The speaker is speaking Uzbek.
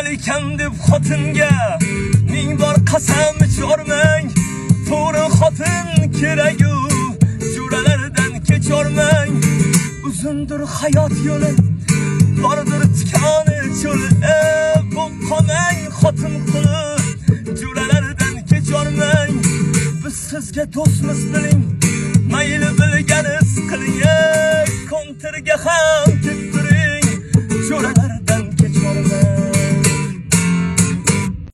ekan deb xotinga ming bor qasam ichormang. To'g'ri xotin keragu, jo'ralardan kechormang. Uzundir hayot yo'li, bordir tikoni cho'li. Bo'qqomang xotin quli, jo'ralardan kechormang. Biz sizga do'stmiz biling.